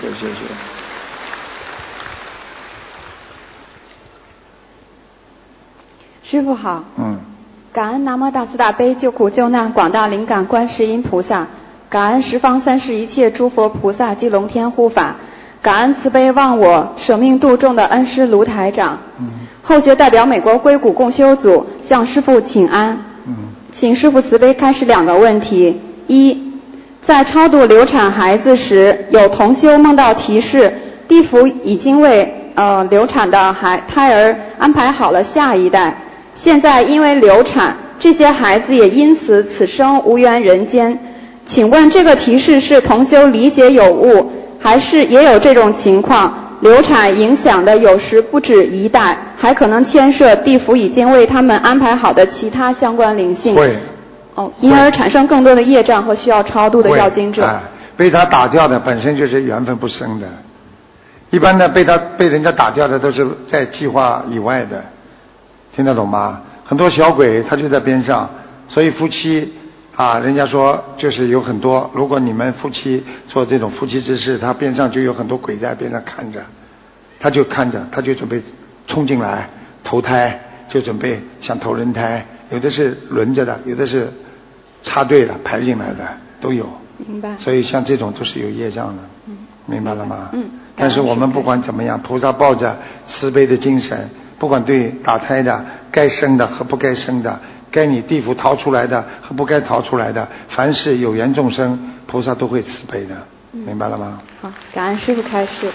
师父好。感恩南无大慈大悲救苦救难广大灵感观世音菩萨，感恩十方三世一切诸佛菩萨及龙天护法，感恩慈悲忘我舍命度众的恩师卢台长。后学代表美国硅谷共修组向师父请安。请师父慈悲开示2个问题。1，在超度流产孩子时，有同修梦到提示地府已经为流产的胎儿安排好了下一代，现在因为流产，这些孩子也因此此生无缘人间。请问这个提示是同修理解有误，还是也有这种情况？流产影响的有时不止一代，还可能牵涉地府已经为他们安排好的其他相关灵性。因而产生更多的业障和需要超度的要经者。 被他打掉的本身就是缘分不深的，一般的被人家打掉的都是在计划以外的，听得懂吗？很多小鬼他就在边上，所以夫妻人家说就是有很多，如果你们夫妻做这种夫妻之事，他边上就有很多鬼在边上看着，他就准备冲进来投胎，就准备想投人胎，有的是轮着的，有的是插队了排进来的都有。 明白。 所以像这种都是有业障的。明白了吗？ 但是我们不管怎么样，菩萨抱着慈悲的精神，不管对打胎的、该生的和不该生的，该你地府逃出来的和不该逃出来的，凡是有缘众生，菩萨都会慈悲的，明白了吗？ 好，感恩师父开示。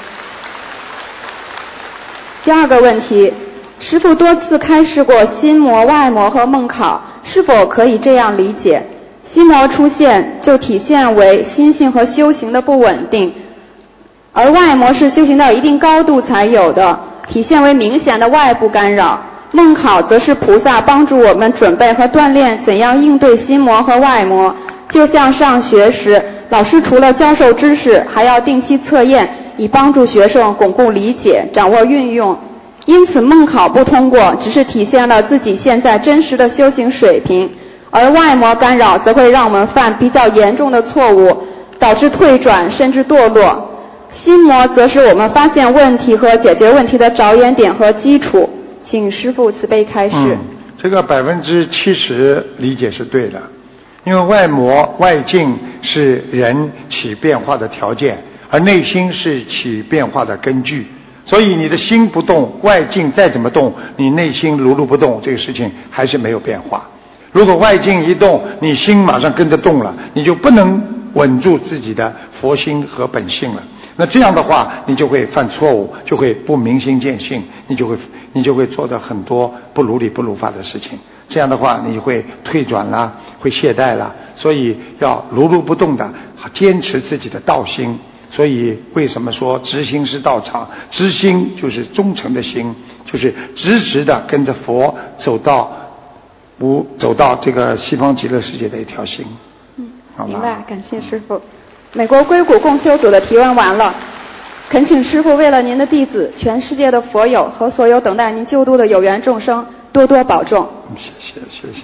第二个问题，师父多次开示过心魔、外魔和梦考，是否可以这样理解？心魔出现就体现为心性和修行的不稳定，而外魔是修行到一定高度才有的，体现为明显的外部干扰。梦考则是菩萨帮助我们准备和锻炼怎样应对心魔和外魔，就像上学时，老师除了教授知识，还要定期测验，以帮助学生巩固理解、掌握运用。因此梦考不通过，只是体现了自己现在真实的修行水平，而外魔干扰则会让我们犯比较严重的错误，导致退转甚至堕落。心魔则是我们发现问题和解决问题的着眼点和基础。请师父慈悲开示。 这个70%理解是对的，因为外魔外境是人起变化的条件，而内心是起变化的根据。所以你的心不动，外境再怎么动，你内心如如不动，这个事情还是没有变化。如果外境一动，你心马上跟着动了，你就不能稳住自己的佛心和本性了。那这样的话，你就会犯错误，就会不明心见性，你就会做的很多不如理不如法的事情。这样的话，你会退转啦，会懈怠啦。所以要如如不动的坚持自己的道心。所以为什么说直心是道场？直心就是忠诚的心，就是直直的跟着佛走到这个西方极乐世界的一条心。好吧， 明白，感谢师父。美国硅谷共修组的提问完了，恳请师父为了您的弟子、全世界的佛友和所有等待您救度的有缘众生多多保重。 谢谢。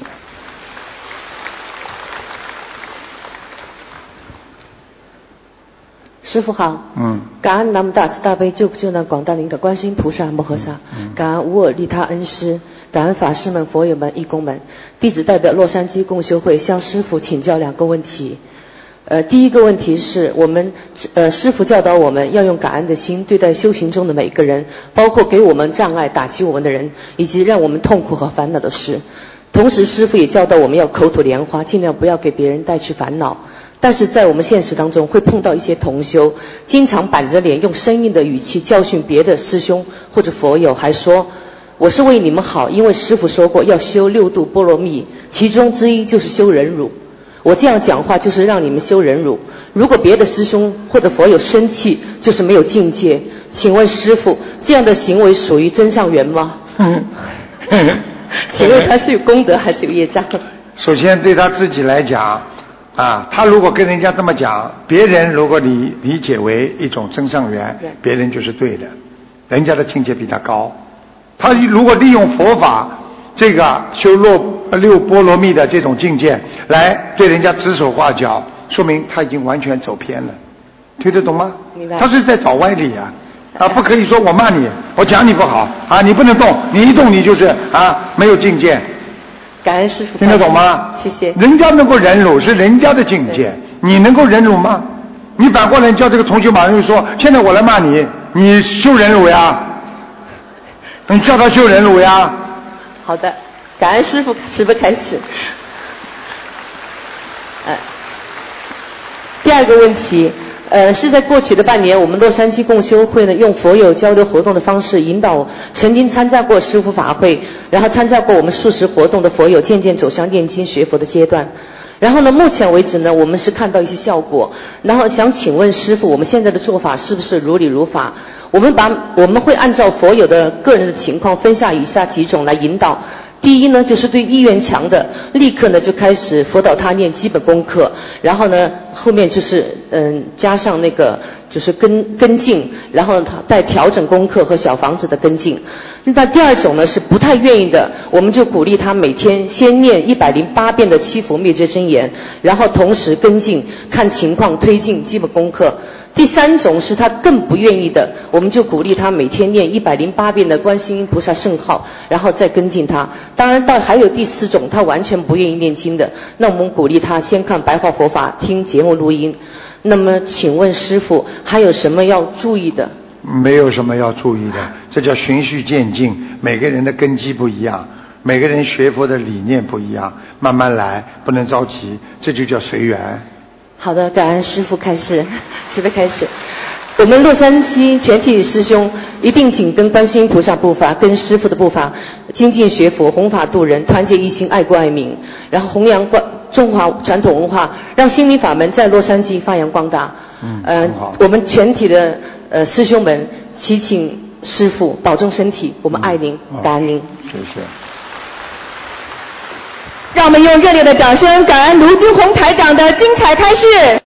师父好，感恩南无大慈大悲救苦救难广大灵感观世音菩萨摩诃萨，感恩无我利他恩师，感恩法师们、佛友们、义工们。弟子代表洛杉矶共修会向师父请教2个问题。第一个问题是我们师父教导我们要用感恩的心对待修行中的每个人，包括给我们障碍、打击我们的人，以及让我们痛苦和烦恼的事。同时师父也教导我们要口吐莲花，尽量不要给别人带去烦恼。但是在我们现实当中会碰到一些同修，经常板着脸用生硬的语气教训别的师兄或者佛友，还说我是为你们好，因为师父说过要修6度波罗蜜，其中之一就是修忍辱。我这样讲话就是让你们修忍辱，如果别的师兄或者佛友生气，就是没有境界。请问师父，这样的行为属于真上缘吗？请问他是有功德还是有业障？ 首先对他自己来讲他如果跟人家这么讲，别人如果你理解为一种真上缘，别人就是对的，人家的境界比他高。他如果利用佛法这个修6波罗蜜的这种境界来对人家指手画脚，说明他已经完全走偏了。听得懂吗？他是在找歪理不可以说我骂你，我讲你不好你不能动，你一动你就是没有境界。 感恩师父， 听得懂吗？ 谢谢。 人家能够忍辱是人家的境界，你能够忍辱吗？你反过来叫这个同学马上就说，现在我来骂你，你修忍辱呀？你叫他修忍辱呀？ 好的，感恩师父慈悲开始。第二个问题，是在过去的半年，我们洛杉矶共修会呢，用佛友交流活动的方式引导曾经参加过师父法会，然后参加过我们素食活动的佛友，渐渐走向念经学佛的阶段。然后呢，目前为止呢，我们是看到一些效果。然后想请问师父，我们现在的做法是不是如理如法？我们会按照佛友的个人的情况分下以下几种来引导。第一呢，就是对意愿强的，立刻呢就开始辅导他念基本功课，然后呢后面就是加上那个就是跟进，然后再调整功课和小房子的跟进。那第二种呢是不太愿意的，我们就鼓励他每天先念108遍的七佛灭罪真言，然后同时跟进，看情况推进基本功课。第三种是他更不愿意的，我们就鼓励他每天念108遍的观世音菩萨圣号，然后再跟进他。当然还有第四种，他完全不愿意念经的，那我们鼓励他先看白话佛法，听节目录音。那么请问师父还有什么要注意的？ 没有什么要注意的，这叫循序渐进，每个人的根基不一样，每个人学佛的理念不一样，慢慢来，不能着急，这就叫随缘。 好的，感恩师父开示，慈悲开示。我们洛杉矶全体师兄一定紧跟观世音菩萨步伐，跟师父的步伐，精进学佛，弘法度人，团结一心，爱国爱民，然后弘扬中华传统文化，让心灵法门在洛杉矶发扬光大。我们全体的师兄们祈请师父保重身体，我们爱您，感恩您。 谢谢。 让我们用热烈的掌声感恩卢军宏台长的精彩开示。